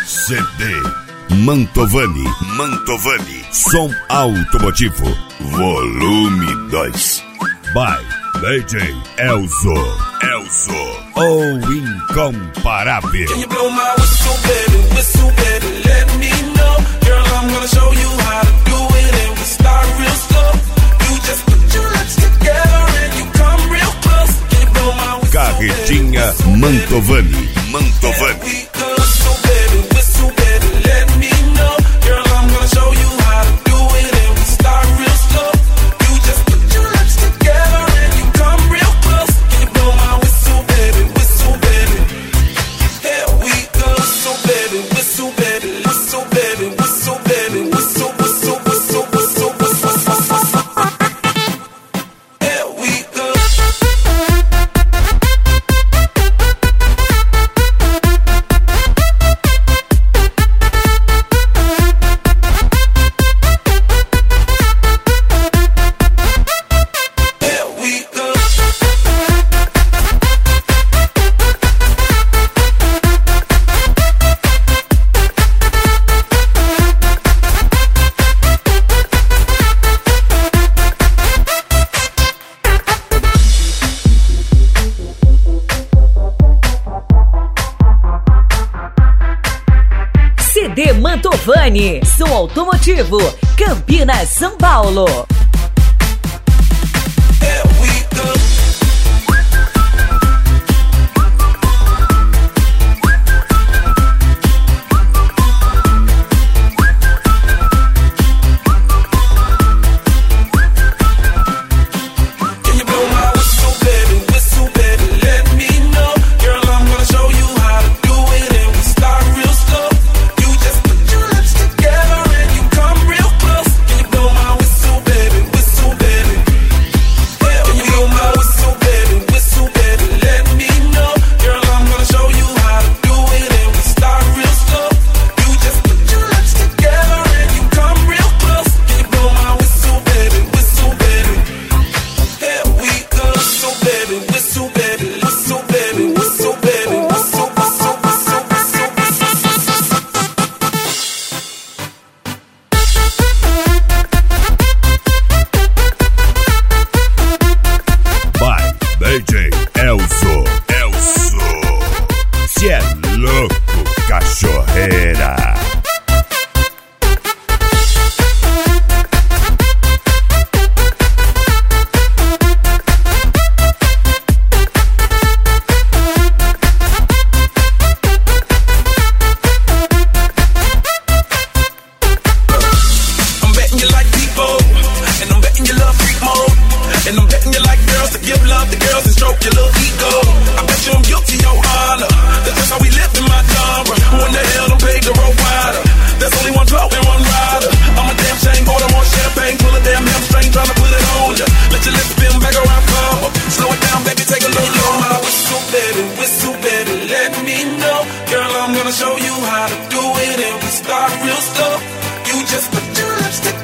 CD Mantovani. Som automotivo. Volume 2. By DJ Elzo. O incomparável. Can you blow my whistle, baby, let me know. Girl, I'm gonna show you how to do it and we start real slow. You just put your lips together and you come real close. Can you blow my whistle, Carretinha Mantovani. Whistle, baby, let me know. Girl, I'm gonna show you how to do it and we start real slow. You just put your lips together and you come real close. Can you blow my whistle, baby, here we go. Whistle, baby, whistle, baby, whistle, baby, whistle, whistle, whistle, whistle, whistle, whistle, whistle. Here we go. CD Mantovani, som automotivo, Campinas, São Paulo. DJ Elzo. Cê é louco, cachorreira. I'm betting you like people, and I'm betting you love freak mode, and I'm betting you like girls to give love to girls and stroke your little ego. I bet you I'm guilty, your honor. That's just how we live in my genre. Who in the hell done paved the road wider? There's only one flow and one rider. I'm a damn shame, order more champagne, pull a damn hamstring, tryna put it on ya. Let your lips spin back around, come up. Slow it down, baby, take a little low. My whistle, baby, let me know. Girl, I'm gonna show you how to do it, and we start real slow. You just put your lips together.